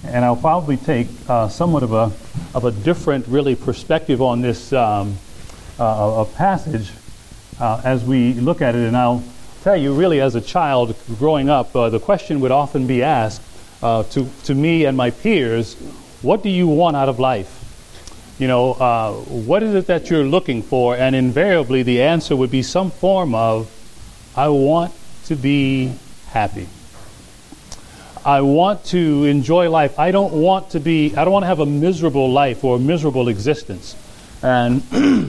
and I'll probably take somewhat of a different, really, perspective on this passage as we look at it. And I'll tell you, really, as a child growing up, the question would often be asked to me and my peers, what do you want out of life? You know, what is it that you're looking for? And invariably, the answer would be some form of, I want to be happy. I want to enjoy life. I don't want to have a miserable life or a miserable existence. And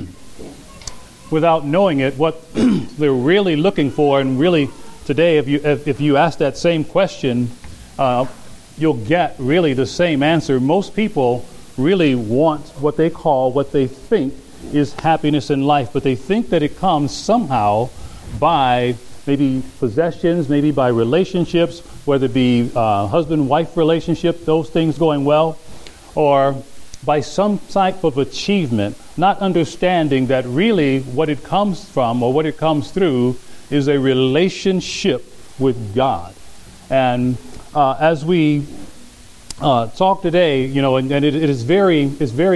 without knowing it, what they're really looking for, and really today, if you ask that same question, you'll get really the same answer. Most people really want what they think is happiness in life, but they think that it comes somehow by maybe possessions, maybe by relationships, whether it be husband-wife relationship, those things going well, or by some type of achievement, not understanding that really what it comes from or what it comes through is a relationship with God. And as we talk today, you know, and it is very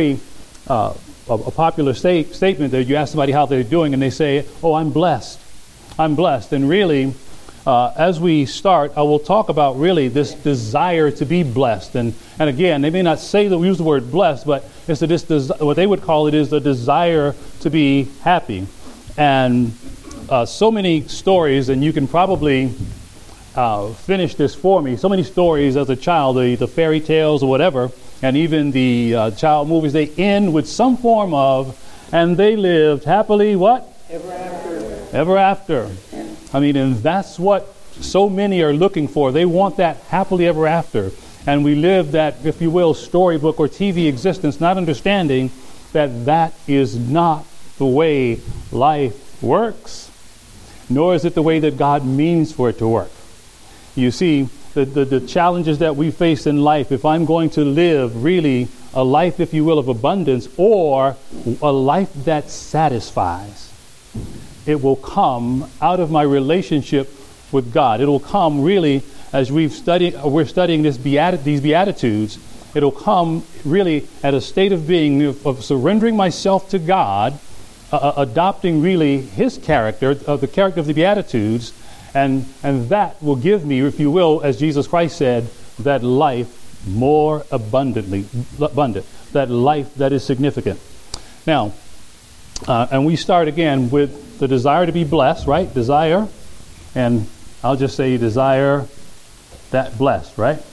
a popular statement that you ask somebody how they're doing, and they say, "Oh, I'm blessed. I'm blessed." And really, as we start, I will talk about really this desire to be blessed. And again, they may not use the word blessed, but it's what they would call it is the desire to be happy. And so many stories, and you can probably finish this for me. So many stories as a child, the fairy tales or whatever, and even the child movies, they end with some form of, and they lived happily, what? Ever after. Ever after. I mean, and that's what so many are looking for. They want that happily ever after. And we live that, if you will, storybook or TV existence, not understanding that that is not the way life works, nor is it the way that God means for it to work. You see, the challenges that we face in life, if I'm going to live really a life, if you will, of abundance, or a life that satisfies, it will come out of my relationship with God. It will come really, as we're studying these Beatitudes, it'll come really at a state of being of surrendering myself to God, adopting really His character, the character of the Beatitudes, and that will give me, if you will, as Jesus Christ said, that life more abundant, that life that is significant. Now, and we start again with the desire to be blessed, right? Desire, and I'll just say desire that blessed, right?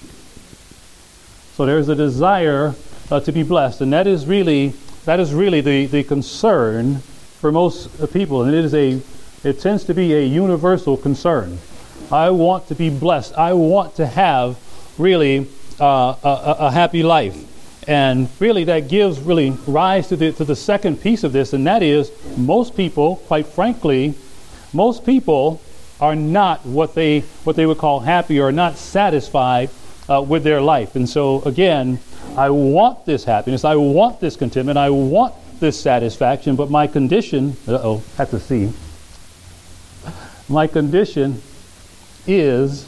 So there's a desire to be blessed, and that is really the concern for most people, and it tends to be a universal concern. I want to be blessed. I want to have really a happy life. And really that gives really rise to the second piece of this, and that is most people, quite frankly, most people are not what they would call happy, or not satisfied with their life. And so again, I want this happiness, I want this contentment, I want this satisfaction, but my condition, have to see. My condition is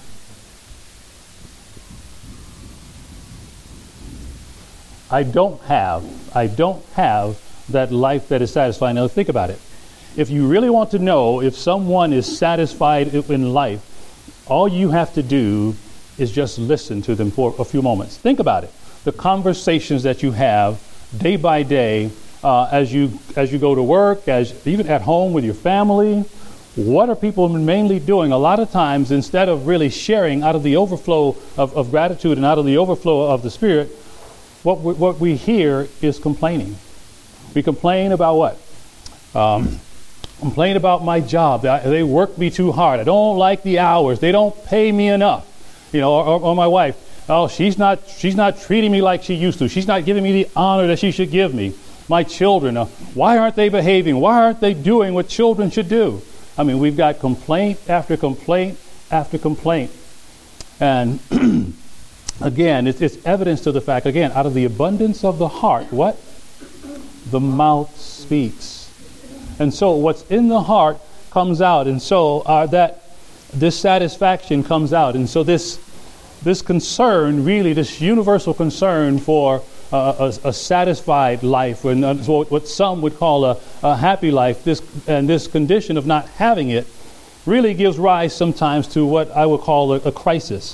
I don't have that life that is satisfying. Now think about it. If you really want to know if someone is satisfied in life, all you have to do is just listen to them for a few moments. Think about it. The conversations that you have day by day, as you go to work, as even at home with your family. What are people mainly doing? A lot of times, instead of really sharing out of the overflow of gratitude and out of the overflow of the Spirit, what we hear is complaining. We complain about what? Complain about my job. They work me too hard. I don't like the hours. They don't pay me enough. You know, or my wife. Oh, she's not treating me like she used to. She's not giving me the honor that she should give me. My children. Why aren't they behaving? Why aren't they doing what children should do? I mean, we've got complaint after complaint after complaint. And again, it's evidence to the fact, again, out of the abundance of the heart, what? The mouth speaks. And so what's in the heart comes out. And so that this satisfaction comes out. And so this this concern, really, this universal concern for a satisfied life, and what some would call a happy life, this condition of not having it, really gives rise sometimes to what I would call a crisis.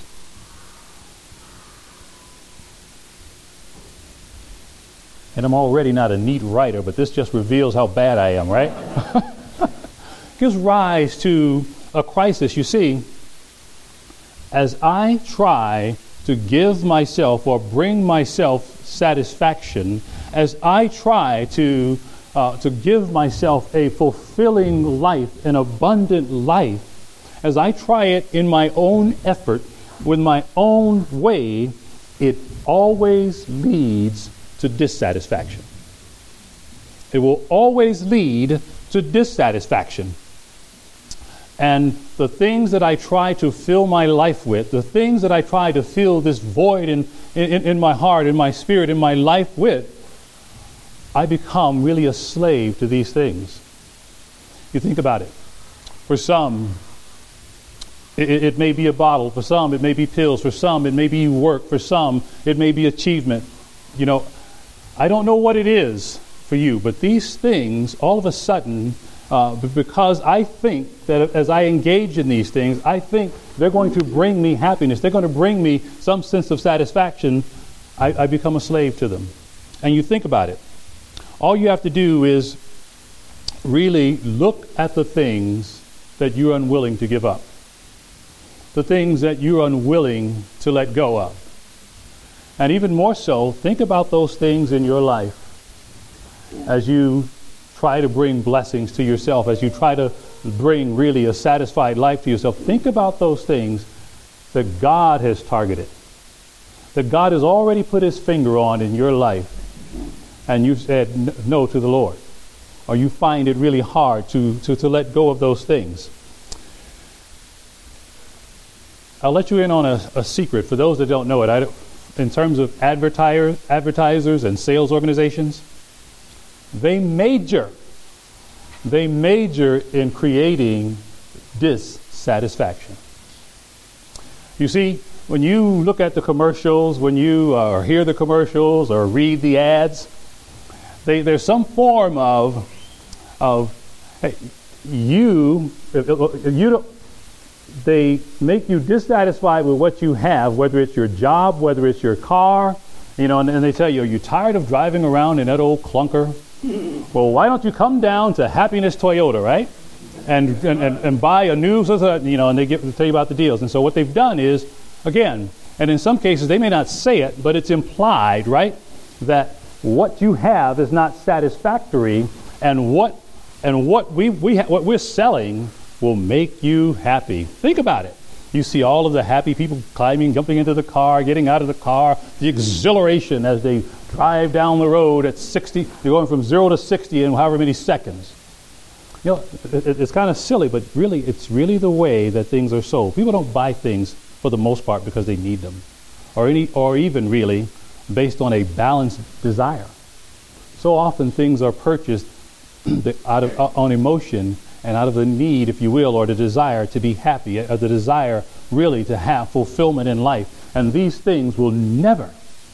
And I'm already not a neat writer, but this just reveals how bad I am, right? Gives rise to a crisis. You see, as I try to give myself or bring myself satisfaction, as I try to give myself a fulfilling life, an abundant life, as I try it in my own effort, with my own way, it always leads to dissatisfaction. It will always lead to dissatisfaction. And the things that I try to fill my life with, the things that I try to fill this void in my heart, in my spirit, in my life with, I become really a slave to these things. You think about it. For some, it may be a bottle. For some, it may be pills. For some, it may be work. For some, it may be achievement. You know, I don't know what it is for you, but these things, all of a sudden, because I think that as I engage in these things, I think they're going to bring me happiness. They're going to bring me some sense of satisfaction. I become a slave to them. And you think about it. All you have to do is really look at the things that you're unwilling to give up. The things that you're unwilling to let go of. And even more so, think about those things in your life as you try to bring blessings to yourself, as you try to bring really a satisfied life to yourself. Think about those things that God has targeted, that God has already put his finger on in your life, and you've said no to the Lord, or you find it really hard to let go of those things. I'll let you in on a secret for those that don't know it. In terms of advertisers and sales organizations, they major in creating dissatisfaction. You see, when you look at the commercials, when you hear the commercials or read the ads, there's some form of hey, they make you dissatisfied with what you have, whether it's your job, whether it's your car, and they tell you, are you tired of driving around in that old clunker? Well, why don't you come down to Happiness Toyota, right? And buy a new, and they tell you about the deals. And so what they've done is, again, and in some cases they may not say it, but it's implied, right, that what you have is not satisfactory, and what we're selling will make you happy. Think about it. You see all of the happy people climbing, jumping into the car, getting out of the car, the exhilaration as they drive down the road at 60. They're going from 0 to 60 in however many seconds. It's kind of silly, but really, it's really the way that things are sold. People don't buy things for the most part because they need them, or even really based on a balanced desire. So often things are purchased on emotion and out of the need, if you will, or the desire to be happy, or the desire really to have fulfillment in life. And these things will never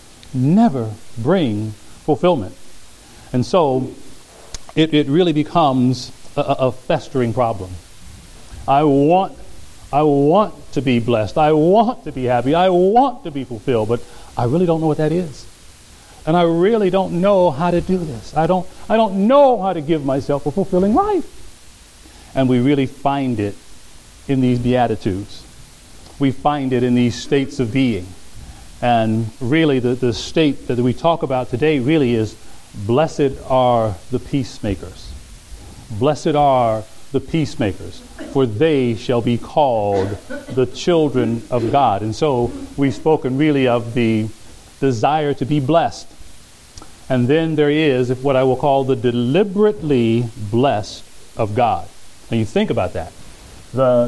bring fulfillment. And so it really becomes a festering problem. I want to be blessed. I want to be happy. I want to be fulfilled, but I really don't know what that is. And I really don't know how to do this. I don't know how to give myself a fulfilling life. And we really find it in these Beatitudes. We find it in these states of being. And really the state that we talk about today really is, blessed are the peacemakers. Blessed are the peacemakers, for they shall be called the children of God. And so we've spoken really of the desire to be blessed. And then there is what I will call the deliberately blessed of God. And you think about that. I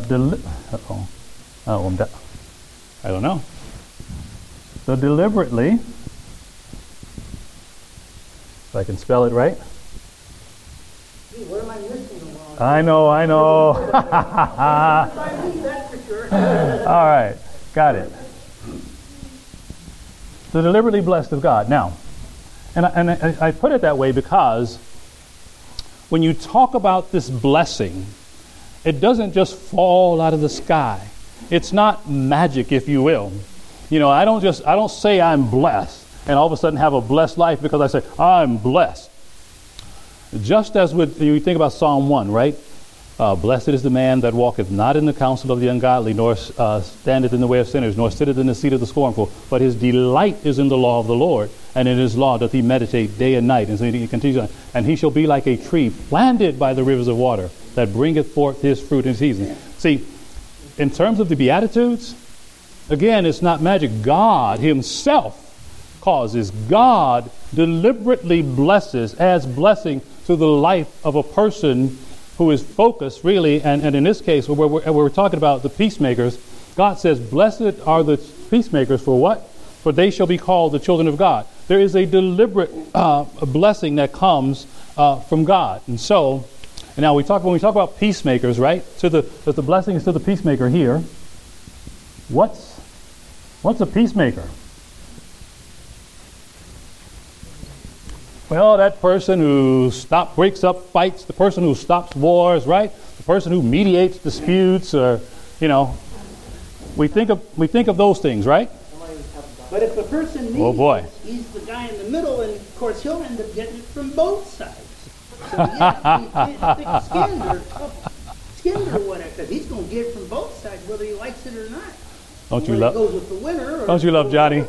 don't know. The deliberately, if I can spell it right. Gee, what am I missing along? I know. That's for sure. All right, got it. The deliberately blessed of God. Now, and I put it that way because when you talk about this blessing, it doesn't just fall out of the sky. It's not magic, if you will. You know, I don't say I'm blessed and all of a sudden have a blessed life because I say I'm blessed. Just as with you think about Psalm 1, right? Blessed is the man that walketh not in the counsel of the ungodly, nor standeth in the way of sinners, nor sitteth in the seat of the scornful. But his delight is in the law of the Lord, and in his law doth he meditate day and night. And so he continues on. And he shall be like a tree planted by the rivers of water, that bringeth forth his fruit in season. See, in terms of the Beatitudes, again, it's not magic. God himself causes. God deliberately blesses, adds blessing to the life of a person who is focused, really, and in this case, where we're talking about the peacemakers, God says, blessed are the peacemakers for what? For they shall be called the children of God. There is a deliberate blessing that comes from God. And so, and now when we talk about peacemakers, right? So the blessing is to the peacemaker here. What's a peacemaker? Well, that person who breaks up fights, the person who stops wars, right? The person who mediates disputes, or, you know, we think of those things, right? But if the person needs he's the guy in the middle, and of course he'll end up getting it from both sides. So he's skinned or whatever, because he's going to get it from both sides, whether he likes it or not. Don't you love? Goes with the winner. Don't you love Johnny?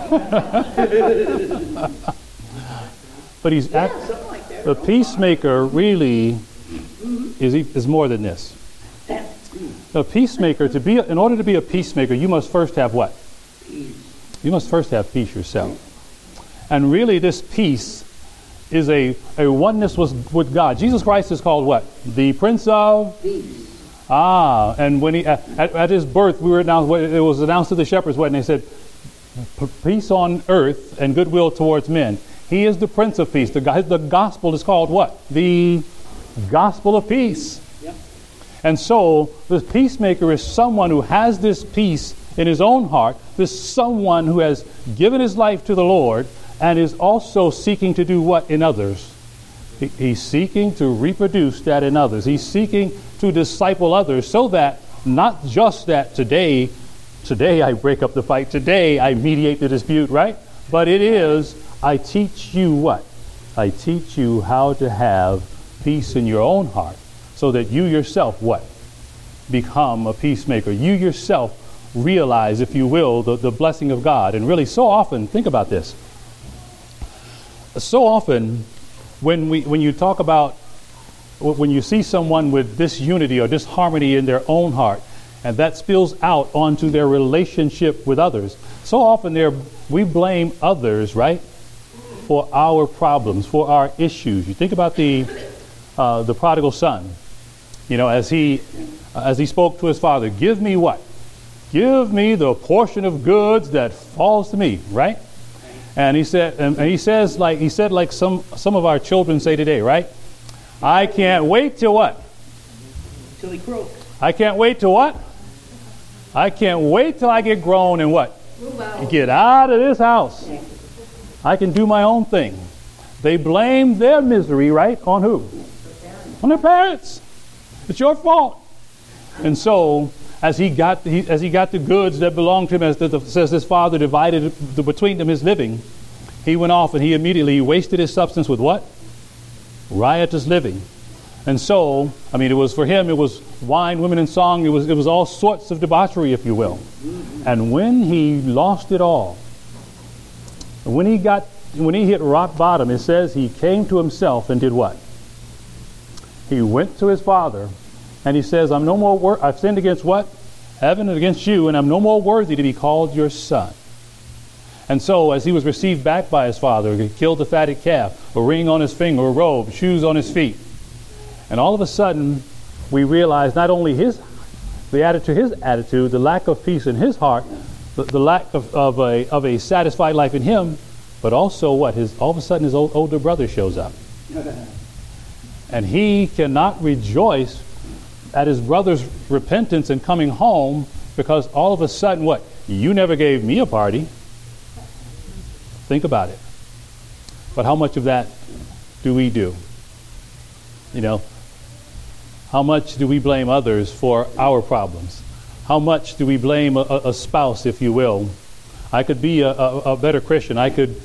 But he's like the peacemaker really is more than this. A peacemaker, in order to be a peacemaker, you must first have what? Peace. You must first have peace yourself. And really this peace is a oneness with God. Jesus Christ is called what? The Prince of Peace. And when he at his birth, it was announced to the shepherds what? And they said, peace on earth and goodwill towards men. He is the Prince of Peace. The gospel is called what? The gospel of peace. Yep. And so the peacemaker is someone who has this peace in his own heart. This someone who has given his life to the Lord and is also seeking to do what in others? He's seeking to reproduce that in others. He's seeking to disciple others, so that not just that today I break up the fight, today I mediate the dispute, right? But it is, I teach you what? I teach you how to have peace in your own heart, so that you yourself what? Become a peacemaker. You yourself realize, if you will, the blessing of God. And really, so often, think about this. So often, when you talk about, when you see someone with disunity or disharmony in their own heart, and that spills out onto their relationship with others, so often we blame others, right, for our problems, for our issues. You think about the prodigal son, you know, as he spoke to his father, give me what? Give me the portion of goods that falls to me, right? And he said, and he said like some of our children say today, right? I can't wait till what? Till he croaks. I can't wait till what? I can't wait till I get grown and what? Get out of this house. I can do my own thing. They blame their misery, right, on who? On their parents. It's your fault. And so, as he got the goods that belonged to him, as says his father divided between them his living, he went off and he immediately wasted his substance with what? Riotous living. And so, I mean, it was for him, it was wine, women, and song. It was all sorts of debauchery, if you will. And when he lost it all, when he hit rock bottom, it says he came to himself and did what? He went to his father and he says, I'm no more I've sinned against what? Heaven and against you, and I'm no more worthy to be called your son. And so, as he was received back by his father, he killed the fatted calf, a ring on his finger, a robe, shoes on his feet. And all of a sudden, we realize not only his attitude, the lack of peace in his heart, the lack of a satisfied life in him, but also what? All of a sudden his older brother shows up. And he cannot rejoice at his brother's repentance and coming home, because all of a sudden what? You never gave me a party. Think about it. But how much of that do we do? You know, how much do we blame others for our problems? How much do we blame a spouse, if you will? I could be a better Christian. I could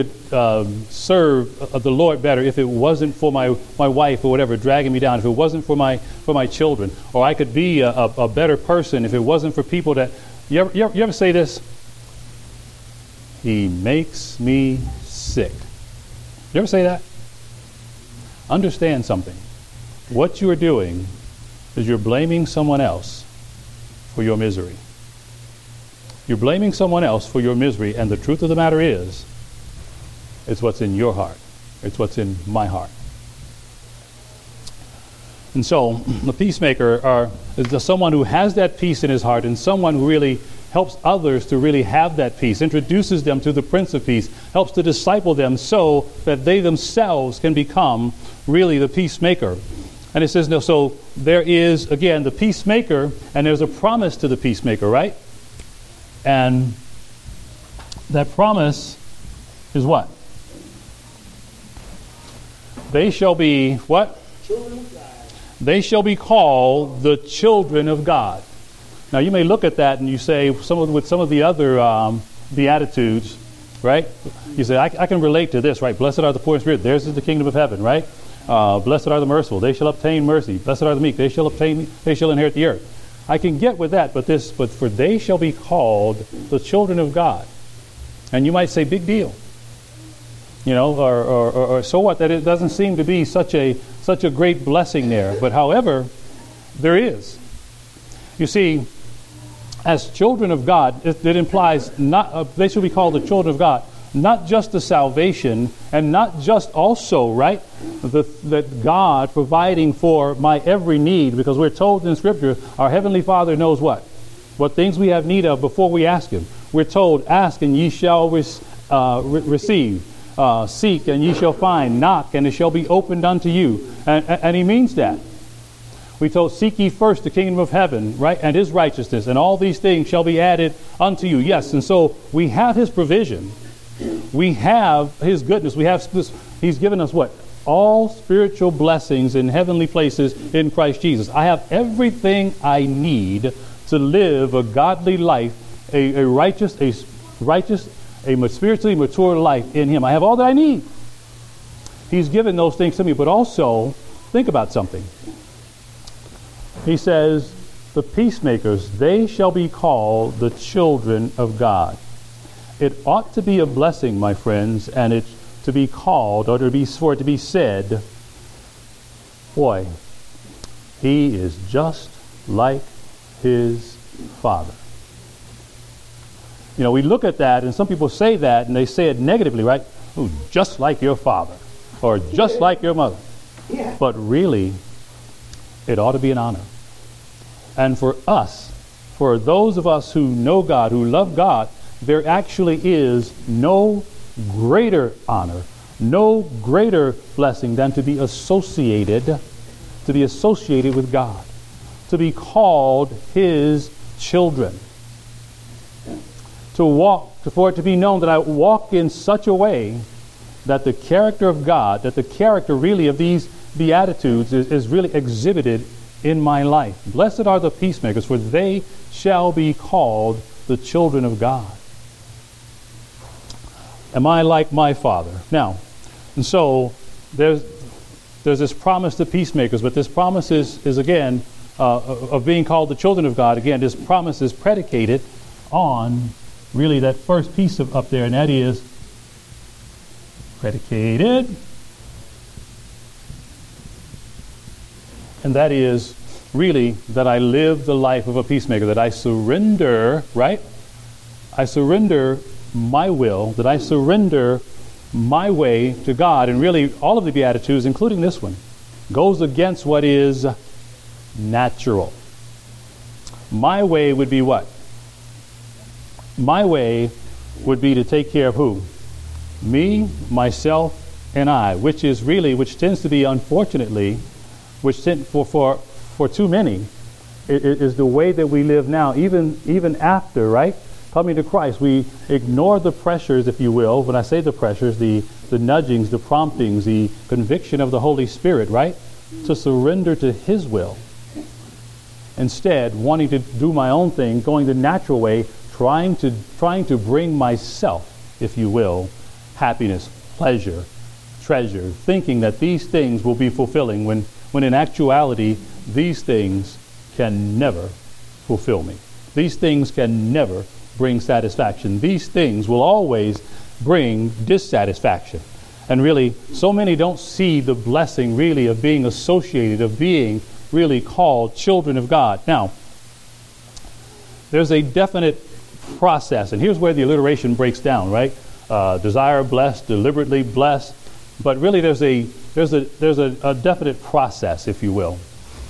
serve the Lord better if it wasn't for my wife or whatever dragging me down. If it wasn't for my children, or I could be a better person if it wasn't for people that. You ever say this? He makes me sick. You ever say that? Understand something. What you are doing is you're blaming someone else for your misery. You're blaming someone else for your misery, and the truth of the matter is, it's what's in your heart. It's what's in my heart. And so, the peacemaker is someone who has that peace in his heart, and someone who really helps others to really have that peace, introduces them to the Prince of Peace, helps to disciple them so that they themselves can become really the peacemaker. And it says, no, so there is, again, the peacemaker, and there's a promise to the peacemaker, right? And that promise is what? They shall be, what? Children of God. They shall be called the children of God. Now, you may look at that and you say, with some of the other Beatitudes, right? You say, I can relate to this, right? Blessed are the poor in spirit. Theirs is the kingdom of heaven, right? Blessed are the merciful. They shall obtain mercy. Blessed are the meek. They shall inherit the earth. I can get with that, but for they shall be called the children of God. And you might say, big deal. You know, or so what? That it doesn't seem to be such a great blessing there. But however, there is. You see, as children of God, it implies not they should be called the children of God, not just the salvation, and not just also, right, that God providing for my every need, because we're told in Scripture, our Heavenly Father knows what things we have need of before we ask Him. We're told, ask and ye shall receive, seek and ye shall find, knock and it shall be opened unto you. And He means that. We told, seek ye first the kingdom of heaven, right, and His righteousness, and all these things shall be added unto you. Yes, and so we have His provision. We have His goodness. We have this. He's given us what? All spiritual blessings in heavenly places in Christ Jesus. I have everything I need to live a godly life, a righteous, spiritually mature life in Him. I have all that I need. He's given those things to me. But also, think about something. He says, the peacemakers, they shall be called the children of God. It ought to be a blessing, my friends, and it's to be called, or for it to be said, boy, he is just like his father. You know, we look at that, and some people say that, and they say it negatively, right? Ooh, just like your father, or just like your mother. Yeah. But really, it ought to be an honor. And for us, for those of us who know God, who love God, there actually is no greater honor, no greater blessing than to be associated with God, to be called His children, for it to be known that I walk in such a way that the character of God, that the character really of these Beatitudes is really exhibited in my life. Blessed are the peacemakers, for they shall be called the children of God. Am I like my Father? Now, and so there's this promise to peacemakers, but this promise is again, of being called the children of God. Again, this promise is predicated on really that first piece up there, and that is predicated. And that is really that I live the life of a peacemaker, that I surrender, right? I surrender my will, that I surrender my way to God. And really, all of the Beatitudes, including this one, goes against what is natural. My way would be what? My way would be to take care of who? Me, myself, and I, which tends to be, unfortunately, for too many, is the way that we live now, even after, right? coming to Christ, we ignore the pressures, if you will. When I say the pressures, the nudgings, the promptings, the conviction of the Holy Spirit, right? To surrender to His will. Instead, wanting to do my own thing, going the natural way, trying to bring myself, if you will, happiness, pleasure, treasure, thinking that these things will be fulfilling when in actuality, these things can never fulfill me. These things can never bring satisfaction. These things will always bring dissatisfaction. And really, so many don't see the blessing really of being associated, of being really called children of God. Now, there's a definite process, and here's where the alliteration breaks down, right? Desire blessed, deliberately blessed, but really there's a definite process, if you will.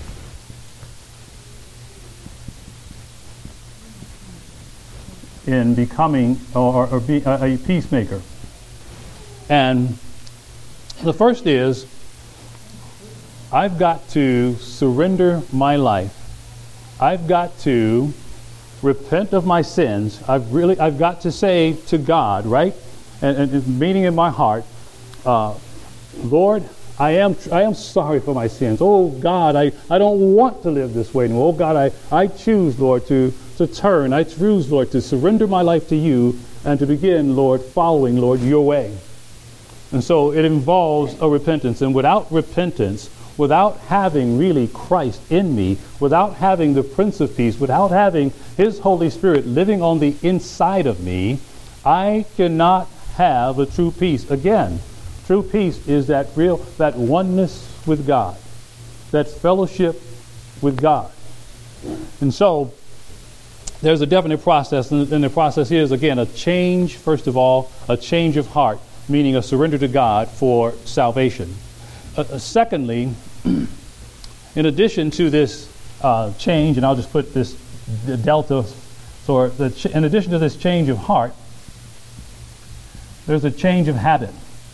In becoming or be a peacemaker. And the first is, I've got to surrender my life. I've got to repent of my sins. I've got to say to God, right? And meaning in my heart, Lord, I am sorry for my sins. Oh God, I don't want to live this way anymore. Oh God, I choose, Lord, to turn. I choose, Lord, to surrender my life to you and to begin, Lord, following, Lord, your way. And so it involves a repentance. And without repentance, without having really Christ in me, without having the Prince of Peace, without having His Holy Spirit living on the inside of me, I cannot have a true peace. Again, true peace is that oneness with God, that fellowship with God. And so there's a definite process, and the process is, again, a change, first of all, a change of heart, meaning a surrender to God for salvation. Secondly, in addition to this change, and I'll just put this delta, so in addition to this change of heart, there's a change of habit.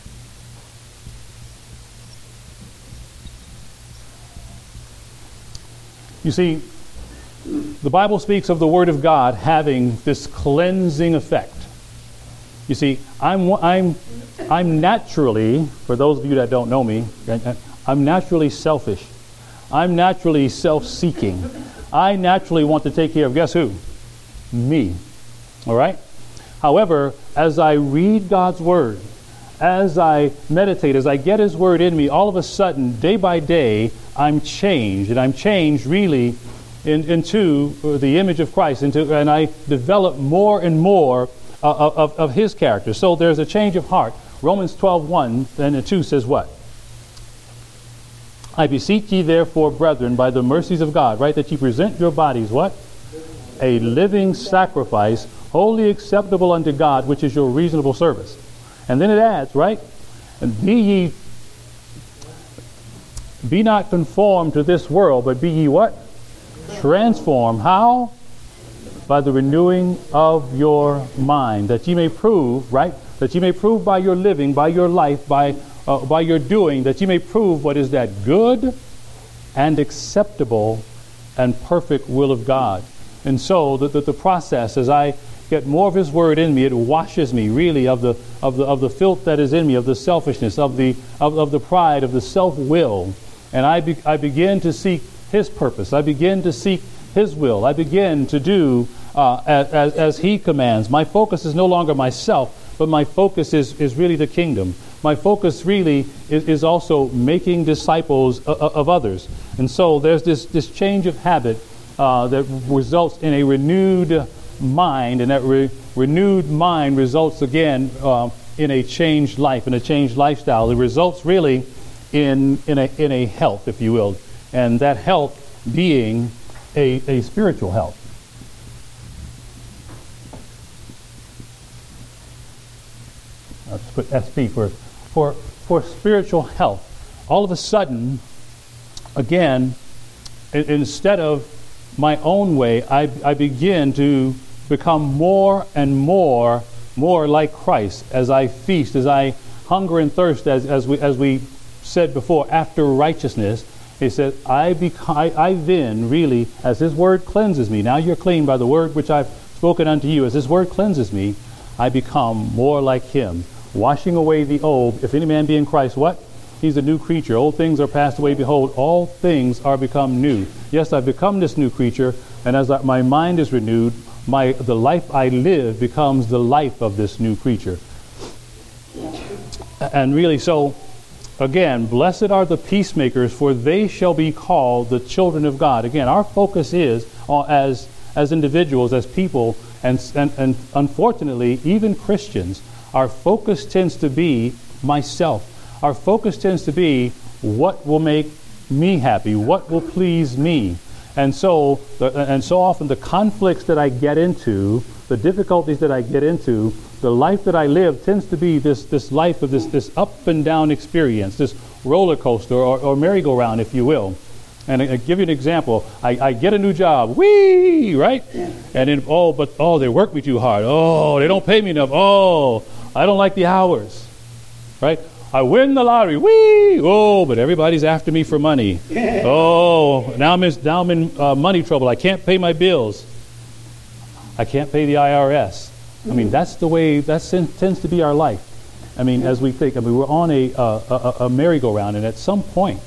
You see, the Bible speaks of the Word of God having this cleansing effect. You see, I'm naturally, for those of you that don't know me, I'm naturally selfish. I'm naturally self-seeking. I naturally want to take care of, guess who? Me. All right? However, as I read God's Word, as I meditate, as I get His Word in me, all of a sudden, day by day, I'm changed. And I'm changed really into the image of Christ, and I develop more and more of His character. So there's a change of heart. Romans 12:1 and 2 says what? I beseech ye therefore, brethren, by the mercies of God, right, that ye present your bodies, what? A living sacrifice, wholly acceptable unto God, which is your reasonable service. And then it adds, right? And be not conformed to this world, but be ye what? Transformed. How? By the renewing of your mind, that ye may prove, right? That ye may prove by your living, by your life, by your doing, that ye may prove what is that good and acceptable and perfect will of God. And so the process, as I get more of His Word in me, it washes me really of the filth that is in me, of the selfishness, of the pride, of the self-will, and I begin to seek His purpose. I begin to seek His will. I begin to do as He commands. My focus is no longer myself, but my focus is really the kingdom. My focus really is also making disciples of others. And so there's this change of habit that results in a renewed mind, and that renewed mind results again in a changed life, in a changed lifestyle. It results really in a health, if you will, and that health being a spiritual health. I'll just put SP for spiritual health. All of a sudden, again, instead of my own way, I begin to become more and more like Christ as I feast, as I hunger and thirst, as we said before, after righteousness. He said, I then really, as His Word cleanses me, now you're clean by the Word which I've spoken spoken unto you, as this word cleanses me, I become more like him, washing away the old. If any man be in Christ, what? He's a new creature. Old things are passed away. Behold, all things are become new. Yes, I've become this new creature, and as my mind is renewed, the life I live becomes the life of this new creature. And really, so, again, blessed are the peacemakers, for they shall be called the children of God. Again, our focus is, as individuals, as people, and unfortunately, even Christians, our focus tends to be myself. Our focus tends to be what will make me happy, what will please me. And so often the conflicts that I get into, the difficulties that I get into, the life that I live tends to be this life of this up and down experience, this roller coaster or merry-go-round, if you will. And I give you an example. I get a new job, whee, right? And then, they work me too hard. Oh, they don't pay me enough. Oh, I don't like the hours, right? I win the lottery, whee! Oh, but everybody's after me for money. Oh, now I'm in money trouble. I can't pay my bills. I can't pay the IRS. I mean, that's the way that tends to be our life. I mean, as we think, we're on a merry-go-round, and at some point,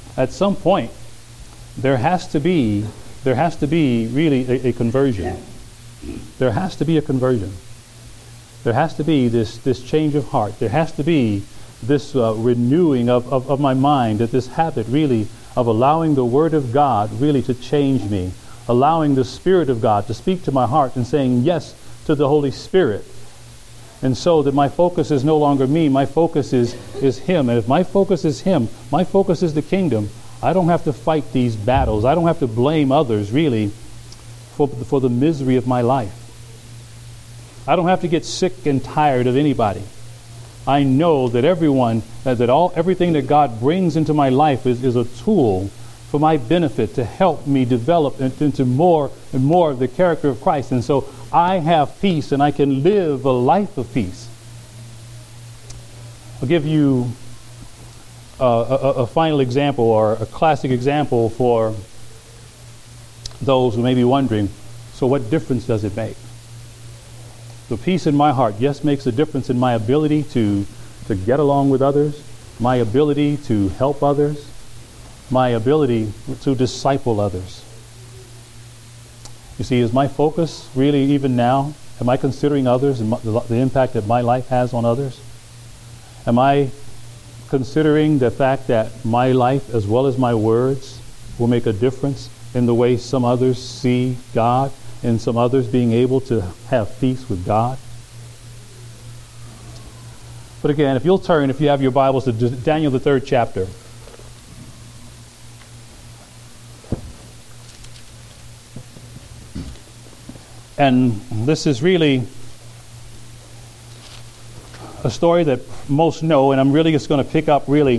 there has to be really a conversion. There has to be a conversion. There has to be this change of heart. There has to be this renewing of my mind, that this habit really of allowing the Word of God really to change me, allowing the Spirit of God to speak to my heart and saying yes to the Holy Spirit. And so that my focus is no longer me, my focus is Him. And if my focus is Him, my focus is the kingdom, I don't have to fight these battles. I don't have to blame others really for the misery of my life. I don't have to get sick and tired of anybody. I know that everything that God brings into my life is a tool for my benefit, to help me develop into more and more of the character of Christ. And so I have peace, and I can live a life of peace. I'll give you a final example, or a classic example for those who may be wondering, so what difference does it make? The peace in my heart, yes, makes a difference in my ability to get along with others, my ability to help others, my ability to disciple others. You see, is my focus really even now, am I considering others and the impact that my life has on others? Am I considering the fact that my life as well as my words will make a difference in the way some others see God, and some others being able to have peace with God? But again, if you have your Bibles, to Daniel, the 3rd chapter. And this is really a story that most know, and I'm really just going to pick up really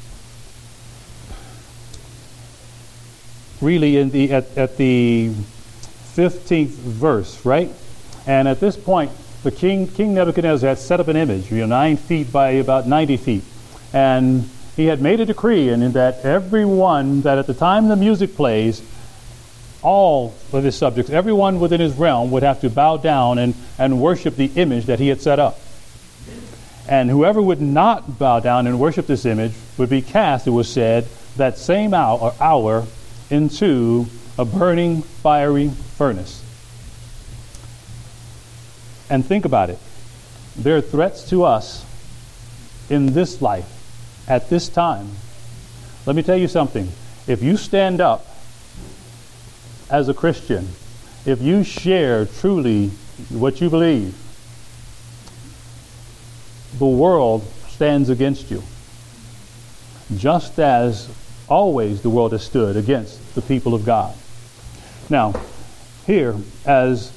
at the 15th verse, right? And at this point, the King Nebuchadnezzar had set up an image, 9 feet by about 90 feet. And he had made a decree, and in that everyone that at the time the music plays, all of his subjects, everyone within his realm would have to bow down and worship the image that he had set up. And whoever would not bow down and worship this image would be cast, it was said, that same hour into a burning fiery furnace. And think about it. There are threats to us in this life at this time. Let me tell you something. If you stand up as a Christian, if you share truly what you believe, the world stands against you. Just as always the world has stood against the people of God. Now, here, as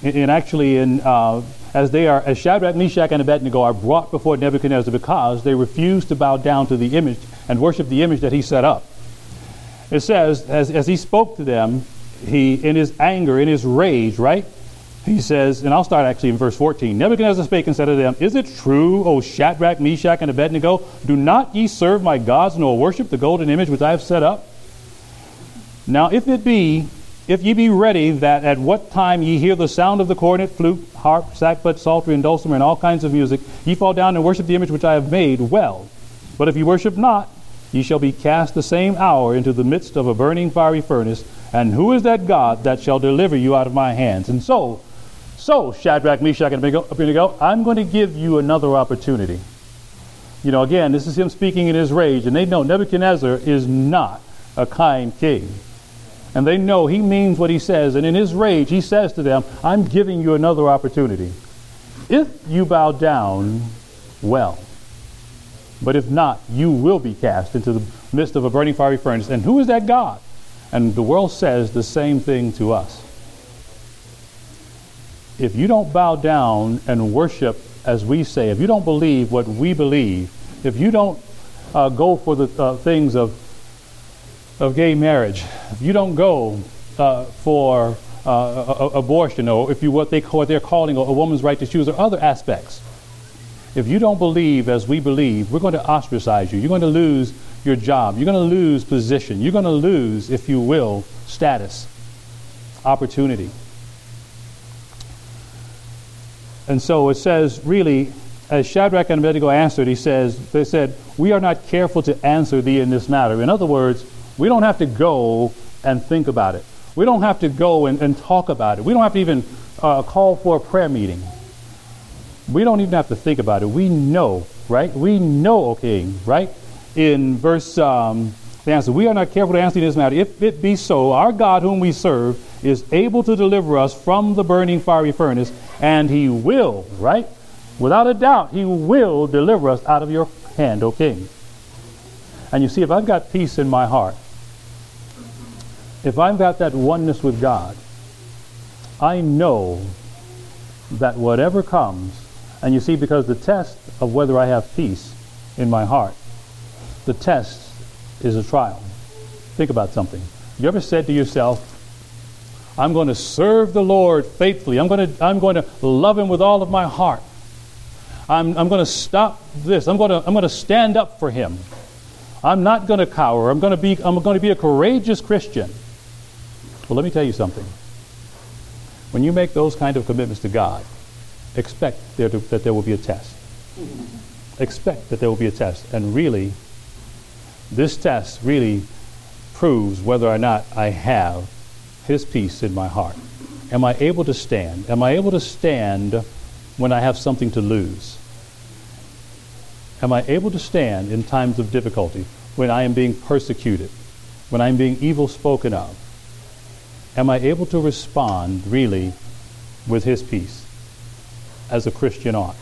Shadrach, Meshach, and Abednego are brought before Nebuchadnezzar because they refused to bow down to the image and worship the image that he set up. It says, as he spoke to them, he, in his anger, in his rage, right? He says, and I'll start actually in verse 14. Nebuchadnezzar spake and said to them, Is it true, O Shadrach, Meshach, and Abednego? Do not ye serve my gods, nor worship the golden image which I have set up? Now if it be if ye be ready, that at what time ye hear the sound of the cornet, flute, harp, sackbut, psaltery, and dulcimer, and all kinds of music, ye fall down and worship the image which I have made, well. But if ye worship not, ye shall be cast the same hour into the midst of a burning fiery furnace. And who is that God that shall deliver you out of my hands? And so Shadrach, Meshach, and Abednego, I'm going to give you another opportunity. You know, again, this is him speaking in his rage, and they know Nebuchadnezzar is not a kind king. And they know he means what he says, and in his rage, he says to them, I'm giving you another opportunity. If you bow down, well. But if not, you will be cast into the midst of a burning fiery furnace. And who is that God? And the world says the same thing to us. If you don't bow down and worship as we say, if you don't believe what we believe, if you don't go for the things of gay marriage, if you don't go for abortion, or if you what they're calling a woman's right to choose, or other aspects, if you don't believe as we believe, we're going to ostracize you. You're going to lose your job. You're going to lose position. You're going to lose, if you will, status, opportunity. And so it says, really, as Shadrach and Abednego answered, they said, we are not careful to answer thee in this matter. In other words, we don't have to go and think about it. We don't have to go and talk about it. We don't have to even call for a prayer meeting. We don't even have to think about it. We know, right? We know, O King, right? In verse, the answer, we are not careful to answer this matter. If it be so, our God whom we serve is able to deliver us from the burning fiery furnace, and he will, right? Without a doubt, he will deliver us out of your hand, O King. And you see, if I've got peace in my heart, if I've got that oneness with God, I know that whatever comes, and you see, because the test of whether I have peace in my heart, the test is a trial. Think about something. You ever said to yourself, I'm going to serve the Lord faithfully. I'm going to love him with all of my heart. I'm going to stop this. I'm going to stand up for him. I'm not going to cower. I'm going to be a courageous Christian. Well, let me tell you something. When you make those kind of commitments to God, expect that there will be a test. Expect that there will be a test. And really, this test really proves whether or not I have his peace in my heart. Am I able to stand? Am I able to stand when I have something to lose? Am I able to stand in times of difficulty, when I am being persecuted, when I'm being evil spoken of? Am I able to respond really with his peace as a Christian ought?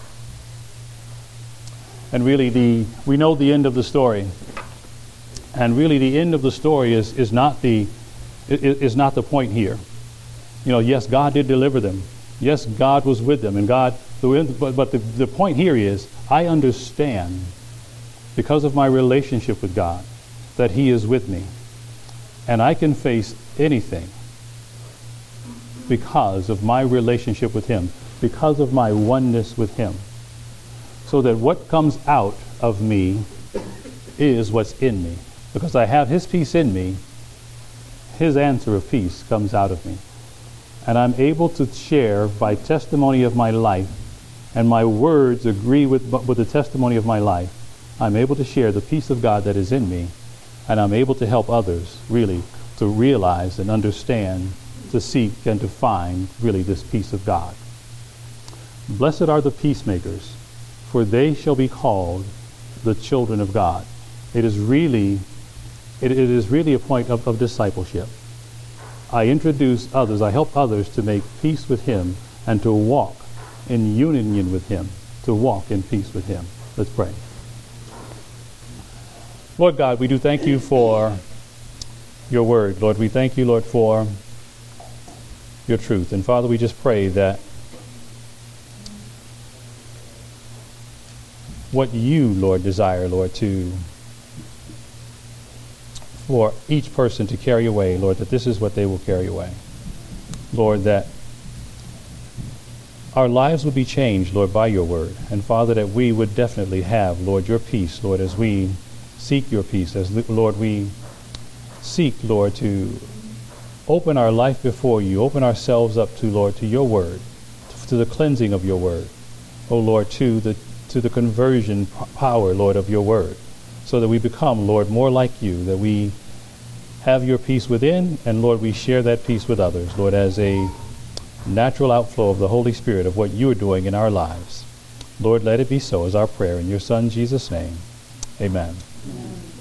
And really, we know the end of the story. And really, the end of the story is not the point here. You know, yes, God did deliver them. Yes, God was with them, and but the point here is, I understand, because of my relationship with God, that he is with me, and I can face anything because of my relationship with him, because of my oneness with him, so that what comes out of me is what's in me. Because I have his peace in me, his answer of peace comes out of me. And I'm able to share by testimony of my life, and my words agree with the testimony of my life. I'm able to share the peace of God that is in me, and I'm able to help others really to realize and understand, to seek and to find really this peace of God. Blessed are the peacemakers, for they shall be called the children of God. It is really a point of discipleship. I introduce others, I help others to make peace with him and to walk in union with him, to walk in peace with him. Let's pray. Lord God, we do thank you for your word. Lord, we thank you, Lord, for your truth. And Father, we just pray that what you, Lord, desire, Lord, for each person to carry away, Lord, that this is what they will carry away. Lord, that our lives would be changed, Lord, by your word. And Father, that we would definitely have, Lord, your peace, Lord, as we seek your peace, as, Lord, we seek, Lord, to open our life before you, open ourselves up to, Lord, to your word, to the cleansing of your word. Oh, Lord, to the conversion power, Lord, of your word, so that we become, Lord, more like you, that we have your peace within, and, Lord, we share that peace with others, Lord, as a natural outflow of the Holy Spirit of what you are doing in our lives. Lord, let it be so is our prayer in your Son, Jesus' name. Amen. Amen.